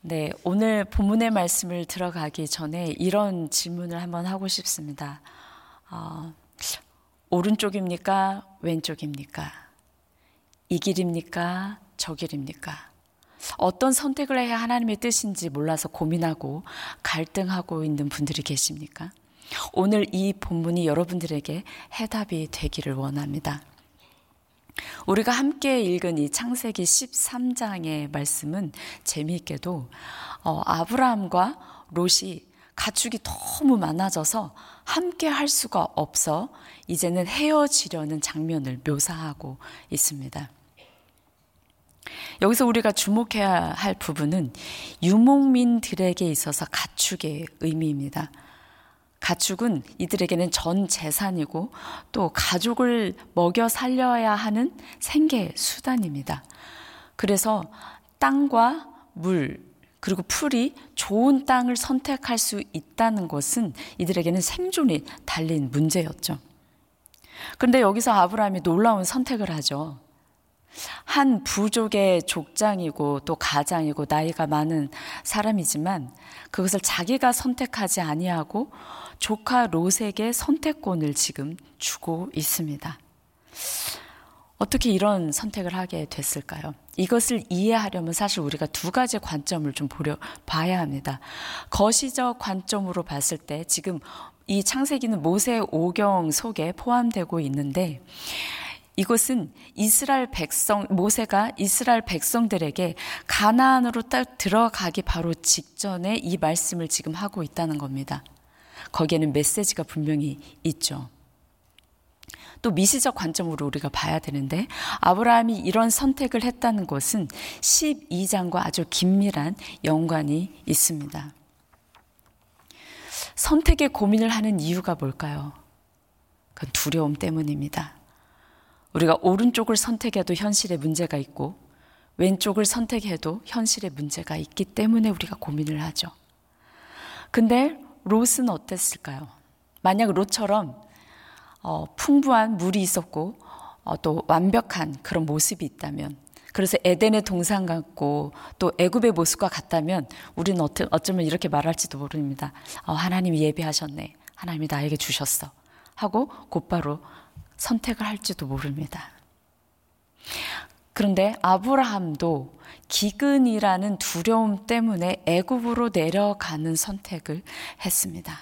네, 오늘 본문의 말씀을 들어가기 전에 이런 질문을 한번 하고 싶습니다. 오른쪽입니까? 왼쪽입니까? 이 길입니까? 저 길입니까? 어떤 선택을 해야 하나님의 뜻인지 몰라서 고민하고 갈등하고 있는 분들이 계십니까? 오늘 이 본문이 여러분들에게 해답이 되기를 원합니다. 우리가 함께 읽은 이 창세기 13장의 말씀은 재미있게도 아브라함과 롯이 가축이 너무 많아져서 함께 할 수가 없어 이제는 헤어지려는 장면을 묘사하고 있습니다. 여기서 우리가 주목해야 할 부분은 유목민들에게 있어서 가축의 의미입니다. 가축은 이들에게는 전 재산이고 또 가족을 먹여 살려야 하는 생계 수단입니다. 그래서 땅과 물 그리고 풀이 좋은 땅을 선택할 수 있다는 것은 이들에게는 생존이 달린 문제였죠. 그런데 여기서 아브라함이 놀라운 선택을 하죠. 한 부족의 족장이고 또 가장이고 나이가 많은 사람이지만 그것을 자기가 선택하지 아니하고 조카 롯에게 선택권을 지금 주고 있습니다. 어떻게 이런 선택을 하게 됐을까요? 이것을 이해하려면 사실 우리가 두 가지 관점을 좀 봐야 합니다. 거시적 관점으로 봤을 때 지금 이 창세기는 모세 오경 속에 포함되고 있는데 이것은 모세가 이스라엘 백성들에게 가나안으로 딱 들어가기 바로 직전에 이 말씀을 지금 하고 있다는 겁니다. 거기에는 메시지가 분명히 있죠. 또 미시적 관점으로 우리가 봐야 되는데 아브라함이 이런 선택을 했다는 것은 12장과 아주 긴밀한 연관이 있습니다. 선택에 고민을 하는 이유가 뭘까요? 그건 두려움 때문입니다. 우리가 오른쪽을 선택해도 현실에 문제가 있고 왼쪽을 선택해도 현실에 문제가 있기 때문에 우리가 고민을 하죠. 근데 롯은 어땠을까요? 만약 롯처럼 풍부한 물이 있었고 또 완벽한 그런 모습이 있다면, 그래서 에덴의 동산 같고 또 애굽의 모습과 같다면 우리는 어쩌면 이렇게 말할지도 모릅니다. 하나님이 예비하셨네, 하나님이 나에게 주셨어 하고 곧바로 선택을 할지도 모릅니다. 그런데 아브라함도 기근이라는 두려움 때문에 애굽으로 내려가는 선택을 했습니다.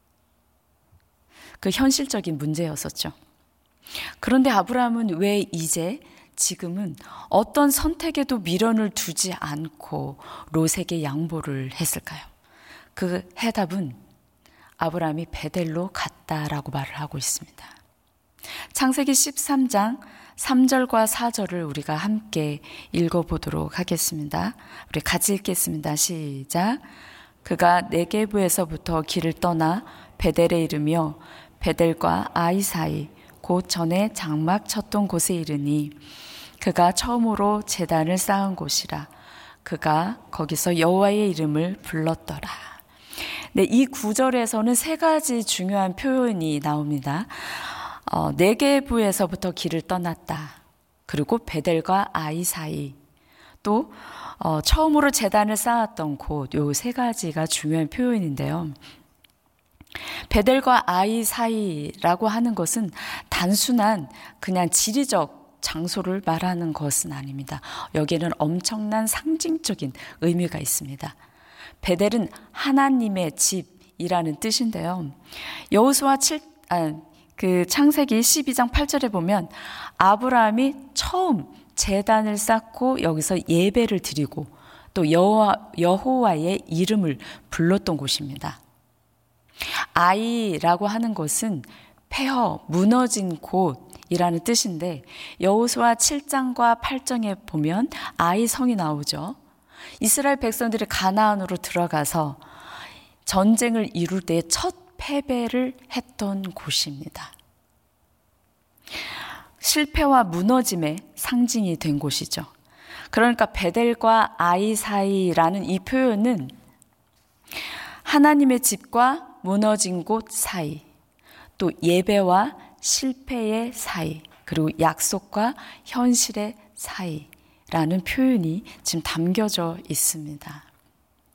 그 현실적인 문제였었죠. 그런데 아브라함은 왜 지금은 어떤 선택에도 미련을 두지 않고 롯에게 양보를 했을까요? 그 해답은 아브라함이 베델로 갔다라고 말을 하고 있습니다. 창세기 13장 3절과 4절을 우리가 함께 읽어보도록 하겠습니다. 우리 같이 읽겠습니다. 시작. 그가 네게부에서부터 길을 떠나 베델에 이르며 베델과 아이 사이 곧 전에 장막 쳤던 곳에 이르니 그가 처음으로 제단을 쌓은 곳이라. 그가 거기서 여호와의 이름을 불렀더라. 네, 이 구절에서는 세 가지 중요한 표현이 나옵니다. 네게부에서부터 길을 떠났다. 그리고 베델과 아이 사이, 또 처음으로 제단을 쌓았던 곳, 요 세 가지가 중요한 표현인데요. 베델과 아이 사이라고 하는 것은 단순한 그냥 지리적 장소를 말하는 것은 아닙니다. 여기에는 엄청난 상징적인 의미가 있습니다. 베델은 하나님의 집이라는 뜻인데요. 여호수아 창세기 12장 8절에 보면 아브라함이 처음 제단을 쌓고 여기서 예배를 드리고 또 여호와의 이름을 불렀던 곳입니다. 아이라고 하는 것은 폐허, 무너진 곳이라는 뜻인데 여호수아 7장과 8장에 보면 아이 성이 나오죠. 이스라엘 백성들이 가나안으로 들어가서 전쟁을 이룰 때 첫 패배를 했던 곳입니다. 실패와 무너짐의 상징이 된 곳이죠. 그러니까 베델과 아이 사이라는 이 표현은 하나님의 집과 무너진 곳 사이, 또 예배와 실패의 사이, 그리고 약속과 현실의 사이라는 표현이 지금 담겨져 있습니다.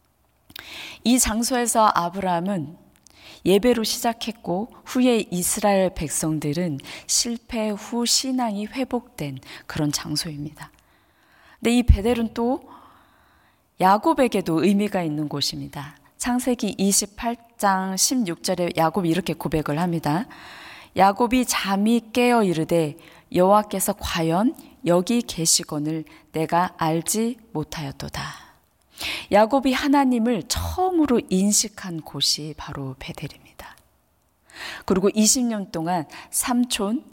이 장소에서 아브라함은 예배로 시작했고 후에 이스라엘 백성들은 실패 후 신앙이 회복된 그런 장소입니다. 근데 이 베델은 또 야곱에게도 의미가 있는 곳입니다. 창세기 28장 16절에 야곱이 이렇게 고백을 합니다. 야곱이 잠이 깨어 이르되 여호와께서 과연 여기 계시거늘 내가 알지 못하였도다. 야곱이 하나님을 처음으로 인식한 곳이 바로 베델입니다. 그리고 20년 동안 삼촌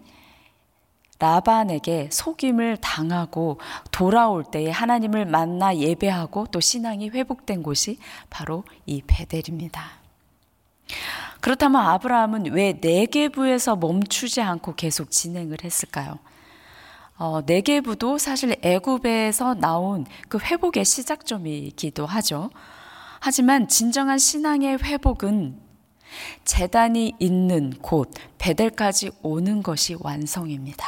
라반에게 속임을 당하고 돌아올 때에 하나님을 만나 예배하고 또 신앙이 회복된 곳이 바로 이 베델입니다. 그렇다면 아브라함은 왜 네게부에서 멈추지 않고 계속 진행을 했을까요? 네게부도 사실 애굽에서 나온 그 회복의 시작점이기도 하죠. 하지만 진정한 신앙의 회복은 제단이 있는 곳 베델까지 오는 것이 완성입니다.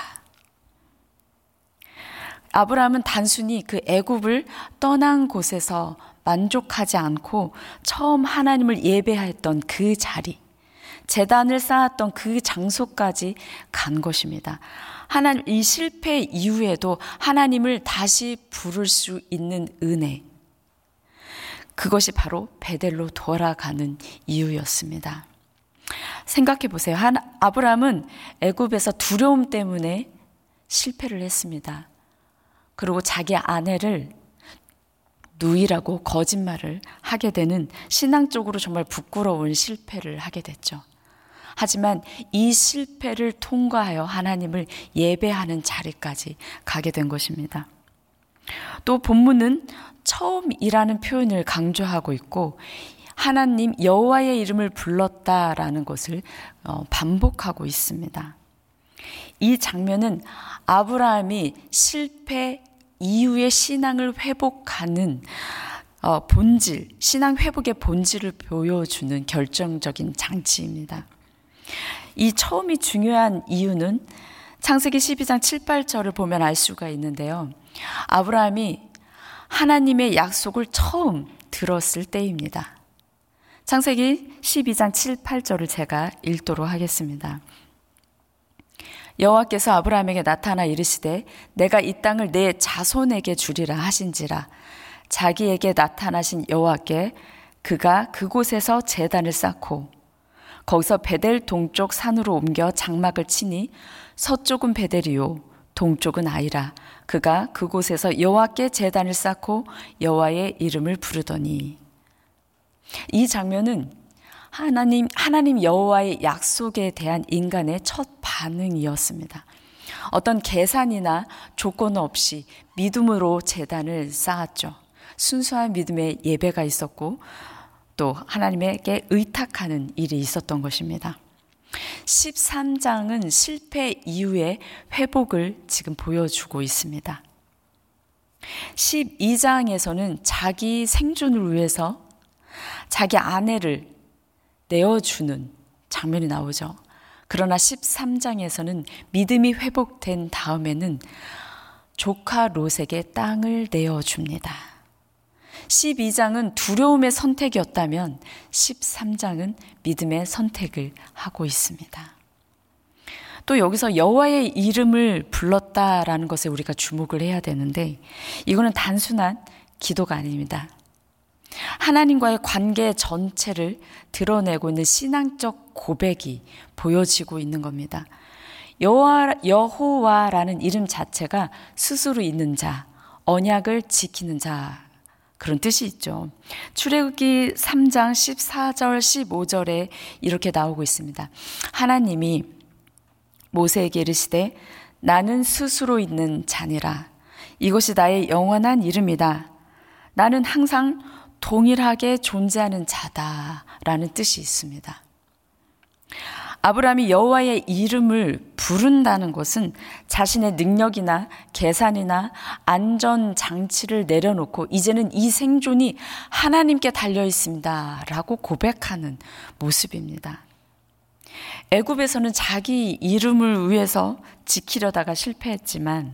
아브라함은 단순히 그 애굽을 떠난 곳에서 만족하지 않고 처음 하나님을 예배했던 그 자리, 제단을 쌓았던 그 장소까지 간 것입니다. 하나님, 이 실패 이후에도 하나님을 다시 부를 수 있는 은혜, 그것이 바로 베델로 돌아가는 이유였습니다. 생각해 보세요. 아브라함은 애굽에서 두려움 때문에 실패를 했습니다. 그리고 자기 아내를 누이라고 거짓말을 하게 되는 신앙적으로 정말 부끄러운 실패를 하게 됐죠. 하지만 이 실패를 통과하여 하나님을 예배하는 자리까지 가게 된 것입니다. 또 본문은 처음이라는 표현을 강조하고 있고 하나님 여호와의 이름을 불렀다라는 것을 반복하고 있습니다. 이 장면은 아브라함이 실패 이후에 신앙을 회복하는 본질, 신앙 회복의 본질을 보여주는 결정적인 장치입니다. 이 처음이 중요한 이유는 창세기 12장 7, 8절을 보면 알 수가 있는데요. 아브라함이 하나님의 약속을 처음 들었을 때입니다. 창세기 12장 7, 8절을 제가 읽도록 하겠습니다. 여호와께서 아브라함에게 나타나 이르시되 내가 이 땅을 내 자손에게 주리라 하신지라. 자기에게 나타나신 여호와께 그가 그곳에서 제단을 쌓고 거기서 베델 동쪽 산으로 옮겨 장막을 치니 서쪽은 베델이요 동쪽은 아이라. 그가 그곳에서 여호와께 제단을 쌓고 여호와의 이름을 부르더니. 이 장면은 하나님 여호와의 약속에 대한 인간의 첫 반응이었습니다. 어떤 계산이나 조건 없이 믿음으로 제단을 쌓았죠. 순수한 믿음의 예배가 있었고 또 하나님에게 의탁하는 일이 있었던 것입니다. 13장은 실패 이후의 회복을 지금 보여주고 있습니다. 12장에서는 자기 생존을 위해서 자기 아내를 내어주는 장면이 나오죠. 그러나 13장에서는 믿음이 회복된 다음에는 조카 롯에게 땅을 내어줍니다. 12장은 두려움의 선택이었다면 13장은 믿음의 선택을 하고 있습니다. 또 여기서 여호와의 이름을 불렀다라는 것에 우리가 주목을 해야 되는데 이거는 단순한 기도가 아닙니다. 하나님과의 관계 전체를 드러내고 있는 신앙적 고백이 보여지고 있는 겁니다. 여호와라는 이름 자체가 스스로 있는 자, 언약을 지키는 자, 그런 뜻이 있죠. 출애굽기 3장 14절 15절에 이렇게 나오고 있습니다. 하나님이 모세에게 이르시되 나는 스스로 있는 자니라. 이것이 나의 영원한 이름이다. 나는 항상 동일하게 존재하는 자다라는 뜻이 있습니다. 아브라함이 여호와의 이름을 부른다는 것은 자신의 능력이나 계산이나 안전장치를 내려놓고 이제는 이 생존이 하나님께 달려 있습니다 라고 고백하는 모습입니다. 애굽에서는 자기 이름을 위해서 지키려다가 실패했지만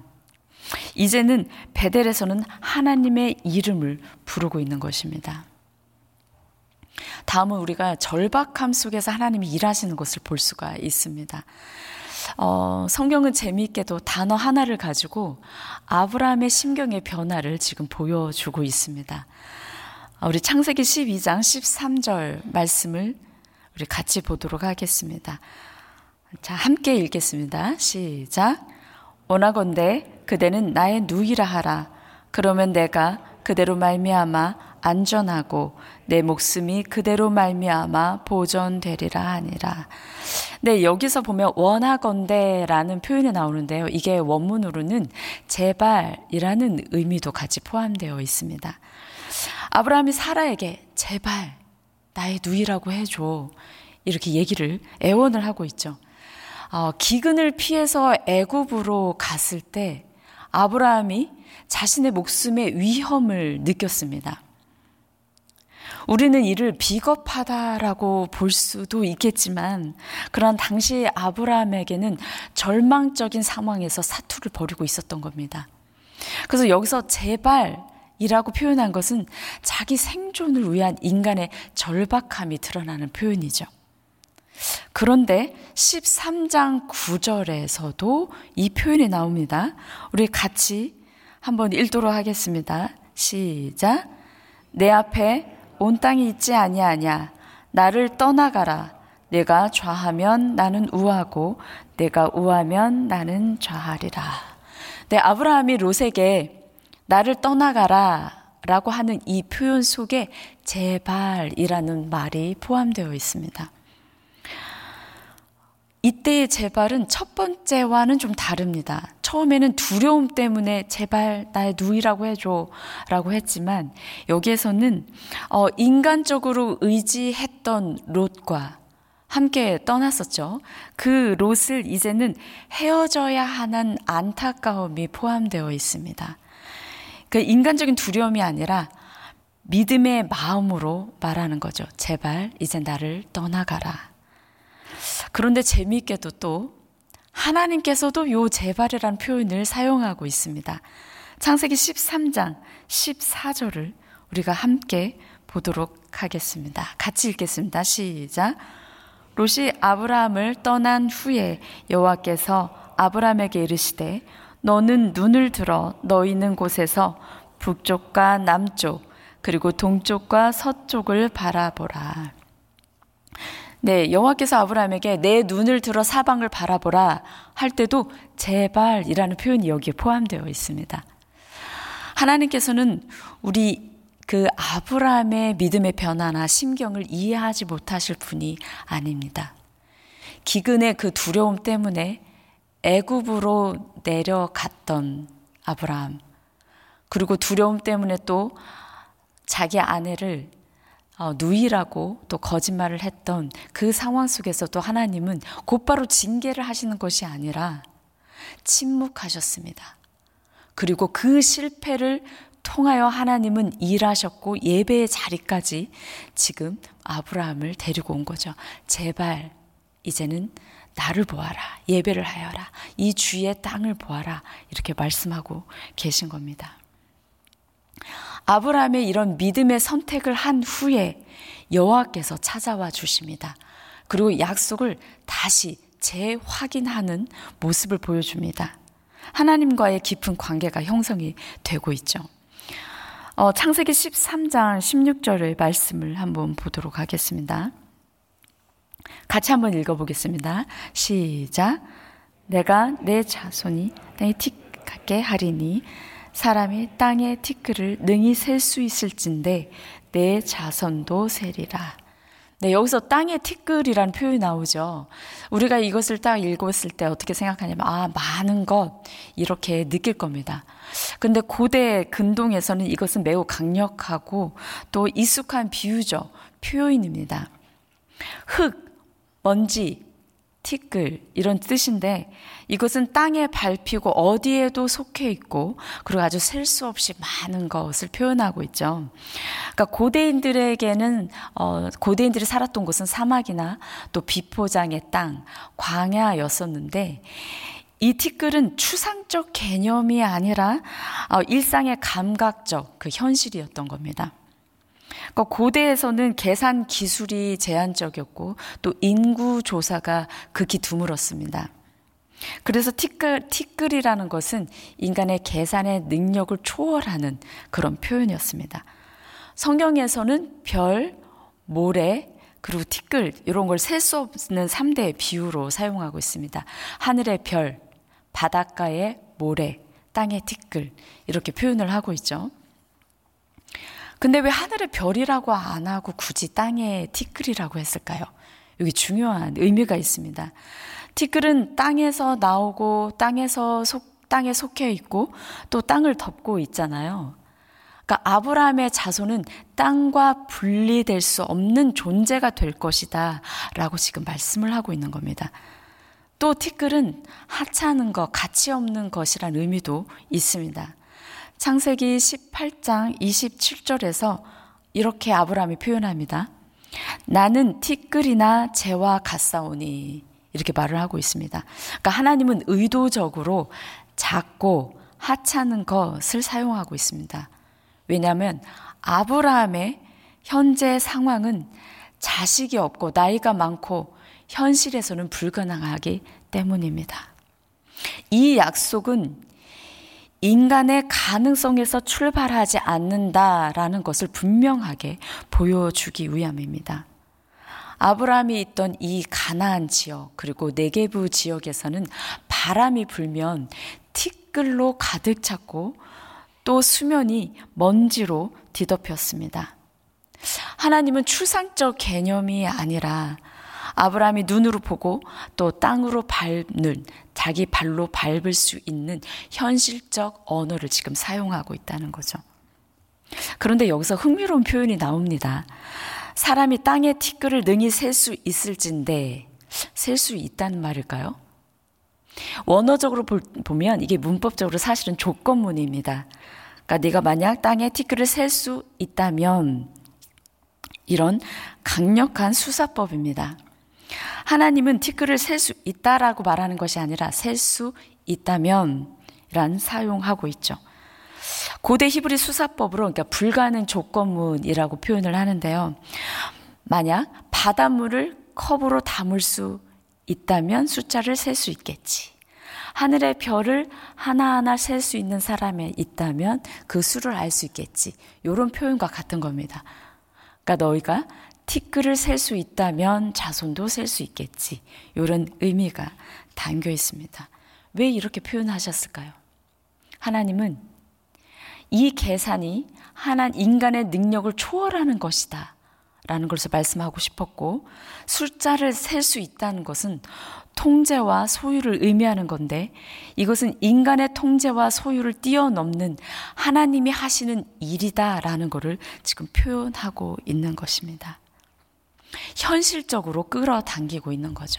이제는 베델에서는 하나님의 이름을 부르고 있는 것입니다. 다음은 우리가 절박함 속에서 하나님이 일하시는 것을 볼 수가 있습니다. 성경은 재미있게도 단어 하나를 가지고 아브라함의 심경의 변화를 지금 보여주고 있습니다. 우리 창세기 12장 13절 말씀을 우리 같이 보도록 하겠습니다. 자, 함께 읽겠습니다. 시작. 원하건대 그대는 나의 누이라 하라. 그러면 내가 그대로 말미암아 안전하고 내 목숨이 그대로 말미암아 보존되리라 하니라. 네, 여기서 보면 원하건대라는 표현이 나오는데요. 이게 원문으로는 제발이라는 의미도 같이 포함되어 있습니다. 아브라함이 사라에게 제발 나의 누이라고 해줘, 이렇게 얘기를 애원을 하고 있죠. 기근을 피해서 애굽으로 갔을 때 아브라함이 자신의 목숨의 위험을 느꼈습니다. 우리는 이를 비겁하다라고 볼 수도 있겠지만, 그러나 당시 아브라함에게는 절망적인 상황에서 사투를 벌이고 있었던 겁니다. 그래서 여기서 제발이라고 표현한 것은 자기 생존을 위한 인간의 절박함이 드러나는 표현이죠. 그런데 13장 9절에서도 이 표현이 나옵니다. 우리 같이 한번 읽도록 하겠습니다. 시작. 내 앞에 온 땅이 있지 아니하냐. 나를 떠나가라. 내가 좌하면 나는 우하고 내가 우하면 나는 좌하리라. 네, 아브라함이 롯에게 나를 떠나가라 라고 하는 이 표현 속에 제발이라는 말이 포함되어 있습니다. 이때의 제발은 첫 번째와는 좀 다릅니다. 처음에는 두려움 때문에 제발 나의 누이라고 해줘 라고 했지만, 여기에서는 인간적으로 의지했던 롯과 함께 떠났었죠. 그 롯을 이제는 헤어져야 하는 안타까움이 포함되어 있습니다. 그 인간적인 두려움이 아니라 믿음의 마음으로 말하는 거죠. 제발 이제 나를 떠나가라. 그런데 재미있게도 또 하나님께서도 요 제발이라는 표현을 사용하고 있습니다. 창세기 13장 14절을 우리가 함께 보도록 하겠습니다. 같이 읽겠습니다. 시작. 롯이 아브라함을 떠난 후에 여호와께서 아브라함에게 이르시되 너는 눈을 들어 너 있는 곳에서 북쪽과 남쪽 그리고 동쪽과 서쪽을 바라보라. 네, 여호와께서 아브라함에게 내 눈을 들어 사방을 바라보라 할 때도 제발이라는 표현이 여기에 포함되어 있습니다. 하나님께서는 우리 그 아브라함의 믿음의 변화나 심경을 이해하지 못하실 분이 아닙니다. 기근의 그 두려움 때문에 애굽으로 내려갔던 아브라함, 그리고 두려움 때문에 또 자기 아내를 누이라고 또 거짓말을 했던 그 상황 속에서도 하나님은 곧바로 징계를 하시는 것이 아니라 침묵하셨습니다. 그리고 그 실패를 통하여 하나님은 일하셨고 예배의 자리까지 지금 아브라함을 데리고 온 거죠. 제발 이제는 나를 보아라. 예배를 하여라. 이 주의 땅을 보아라. 이렇게 말씀하고 계신 겁니다. 아브라함의 이런 믿음의 선택을 한 후에 여호와께서 찾아와 주십니다. 그리고 약속을 다시 재확인하는 모습을 보여줍니다. 하나님과의 깊은 관계가 형성이 되고 있죠. 창세기 13장 16절의 말씀을 한번 보도록 하겠습니다. 같이 한번 읽어보겠습니다. 시작. 내가 내 자손이 땅에 틱하게 하리니 사람이 땅의 티끌을 능히 셀 수 있을진데 내 자손도 세리라. 네, 여기서 땅의 티끌이라는 표현이 나오죠. 우리가 이것을 딱 읽었을 때 어떻게 생각하냐면 많은 것 이렇게 느낄 겁니다. 근데 고대 근동에서는 이것은 매우 강력하고 또 익숙한 비유죠. 표현입니다. 흙, 먼지, 티끌 이런 뜻인데 이것은 땅에 밟히고 어디에도 속해 있고 그리고 아주 셀 수 없이 많은 것을 표현하고 있죠. 그러니까 고대인들에게는 고대인들이 살았던 곳은 사막이나 또 비포장의 땅, 광야였었는데 이 티끌은 추상적 개념이 아니라 일상의 감각적 그 현실이었던 겁니다. 그러니까 고대에서는 계산 기술이 제한적이었고 또 인구 조사가 극히 드물었습니다. 그래서 티끌이라는 것은 인간의 계산의 능력을 초월하는 그런 표현이었습니다. 성경에서는 별, 모래, 그리고 티끌 이런 걸 셀 수 없는 3대의 비유로 사용하고 있습니다. 하늘의 별, 바닷가의 모래, 땅의 티끌 이렇게 표현을 하고 있죠. 근데 왜 하늘의 별이라고 안 하고 굳이 땅의 티끌이라고 했을까요? 여기 중요한 의미가 있습니다. 티끌은 땅에서 나오고 땅에 속해 있고 또 땅을 덮고 있잖아요. 그러니까 아브라함의 자손은 땅과 분리될 수 없는 존재가 될 것이다 라고 지금 말씀을 하고 있는 겁니다. 또 티끌은 하찮은 것, 가치 없는 것이란 의미도 있습니다. 창세기 18장 27절에서 이렇게 아브라함이 표현합니다. 나는 티끌이나 재와 같사오니 이렇게 말을 하고 있습니다. 그러니까 하나님은 의도적으로 작고 하찮은 것을 사용하고 있습니다. 왜냐하면 아브라함의 현재 상황은 자식이 없고 나이가 많고 현실에서는 불가능하기 때문입니다. 이 약속은 인간의 가능성에서 출발하지 않는다라는 것을 분명하게 보여주기 위함입니다. 아브라함이 있던 이 가나안 지역 그리고 네게부 지역에서는 바람이 불면 티끌로 가득 찼고 또 수면이 먼지로 뒤덮였습니다. 하나님은 추상적 개념이 아니라 아브라함이 눈으로 보고 또 땅으로 밟는 자기 발로 밟을 수 있는 현실적 언어를 지금 사용하고 있다는 거죠. 그런데 여기서 흥미로운 표현이 나옵니다. 사람이 땅의 티끌을 능히 셀 수 있을진데 셀 수 있다는 말일까요? 원어적으로 보면 이게 문법적으로 사실은 조건문입니다. 그러니까 네가 만약 땅의 티끌을 셀 수 있다면 이런 강력한 수사법입니다. 하나님은 티끌을 셀 수 있다라고 말하는 것이 아니라 셀 수 있다면 란 사용하고 있죠. 고대 히브리 수사법으로 그러니까 불가능 조건문이라고 표현을 하는데요. 만약 바닷물을 컵으로 담을 수 있다면 숫자를 셀 수 있겠지. 하늘의 별을 하나하나 셀 수 있는 사람이 있다면 그 수를 알 수 있겠지. 이런 표현과 같은 겁니다. 그러니까 너희가 티끌을 셀 수 있다면 자손도 셀 수 있겠지. 이런 의미가 담겨 있습니다. 왜 이렇게 표현하셨을까요? 하나님은 이 계산이 인간의 능력을 초월하는 것이다 라는 것을 말씀하고 싶었고, 숫자를 셀 수 있다는 것은 통제와 소유를 의미하는 건데 이것은 인간의 통제와 소유를 뛰어넘는 하나님이 하시는 일이다라는 것을 지금 표현하고 있는 것입니다. 현실적으로 끌어당기고 있는 거죠.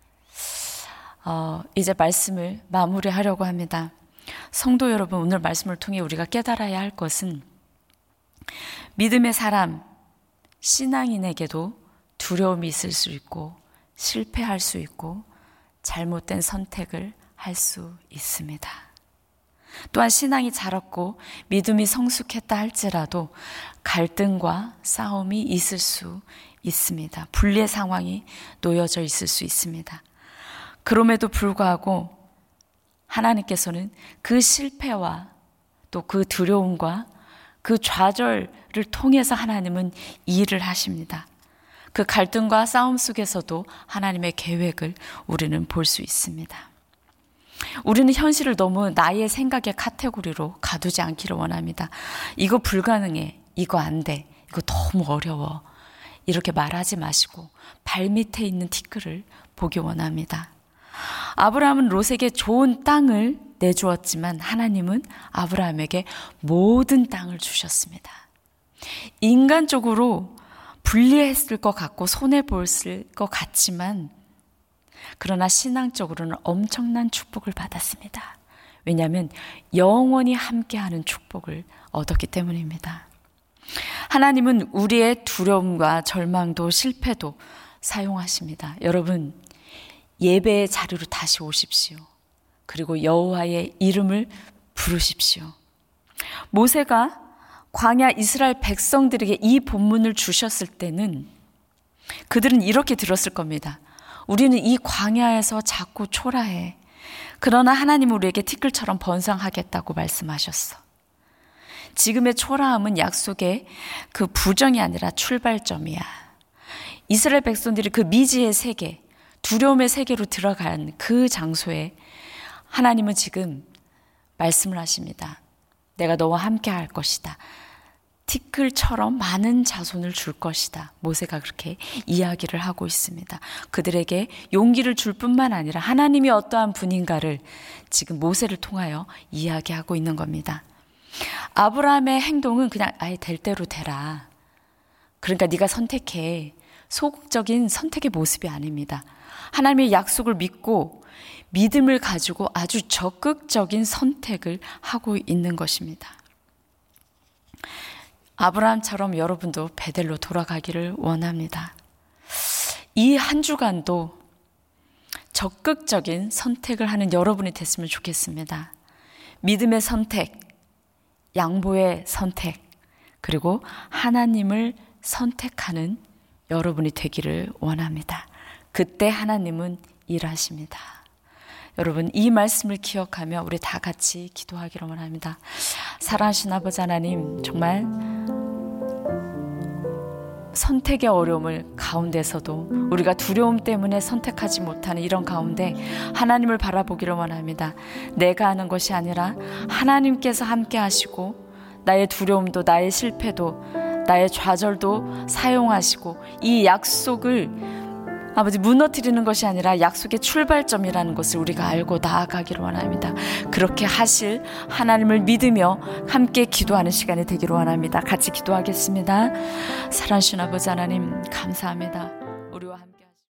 이제 말씀을 마무리하려고 합니다. 성도 여러분, 오늘 말씀을 통해 우리가 깨달아야 할 것은 믿음의 사람, 신앙인에게도 두려움이 있을 수 있고 실패할 수 있고 잘못된 선택을 할 수 있습니다. 또한 신앙이 자랐고 믿음이 성숙했다 할지라도 갈등과 싸움이 있을 수 있습니다. 분리의 상황이 놓여져 있을 수 있습니다. 그럼에도 불구하고 하나님께서는 그 실패와 또 그 두려움과 그 좌절을 통해서 하나님은 일을 하십니다. 그 갈등과 싸움 속에서도 하나님의 계획을 우리는 볼 수 있습니다. 우리는 현실을 너무 나의 생각의 카테고리로 가두지 않기를 원합니다. 이거 불가능해, 이거 안 돼, 이거 너무 어려워 이렇게 말하지 마시고 발밑에 있는 티끌을 보기 원합니다. 아브라함은 롯에게 좋은 땅을 내주었지만 하나님은 아브라함에게 모든 땅을 주셨습니다. 인간적으로 불리했을 것 같고 손해보았을 것 같지만 그러나 신앙적으로는 엄청난 축복을 받았습니다. 왜냐하면 영원히 함께하는 축복을 얻었기 때문입니다. 하나님은 우리의 두려움과 절망도 실패도 사용하십니다. 여러분, 예배의 자리로 다시 오십시오. 그리고 여호와의 이름을 부르십시오. 모세가 광야 이스라엘 백성들에게 이 본문을 주셨을 때는 그들은 이렇게 들었을 겁니다. 우리는 이 광야에서 자꾸 초라해. 그러나 하나님은 우리에게 티끌처럼 번성하겠다고 말씀하셨어. 지금의 초라함은 약속의 그 부정이 아니라 출발점이야. 이스라엘 백성들이 그 미지의 세계, 두려움의 세계로 들어간 그 장소에 하나님은 지금 말씀을 하십니다. 내가 너와 함께 할 것이다. 티끌처럼 많은 자손을 줄 것이다. 모세가 그렇게 이야기를 하고 있습니다. 그들에게 용기를 줄 뿐만 아니라 하나님이 어떠한 분인가를 지금 모세를 통하여 이야기하고 있는 겁니다. 아브라함의 행동은 그냥 아예 될 대로 되라. 그러니까 네가 선택해. 소극적인 선택의 모습이 아닙니다. 하나님의 약속을 믿고 믿음을 가지고 아주 적극적인 선택을 하고 있는 것입니다. 아브라함처럼 여러분도 베델로 돌아가기를 원합니다. 이 한 주간도 적극적인 선택을 하는 여러분이 됐으면 좋겠습니다. 믿음의 선택, 양보의 선택, 그리고 하나님을 선택하는 여러분이 되기를 원합니다. 그때 하나님은 일하십니다. 여러분, 이 말씀을 기억하며 우리 다 같이 기도하기를 원합니다. 사랑하신 아버지 하나님, 정말 선택의 어려움을 가운데서도 우리가 두려움 때문에 선택하지 못하는 이런 가운데 하나님을 바라보기를 원합니다. 내가 하는 것이 아니라 하나님께서 함께 하시고 나의 두려움도 나의 실패도 나의 좌절도 사용하시고 이 약속을 아버지 무너뜨리는 것이 아니라 약속의 출발점이라는 것을 우리가 알고 나아가기를 원합니다. 그렇게 하실 하나님을 믿으며 함께 기도하는 시간이 되기를 원합니다. 같이 기도하겠습니다. 사랑하신 아버지 하나님 감사합니다. 우리와 함께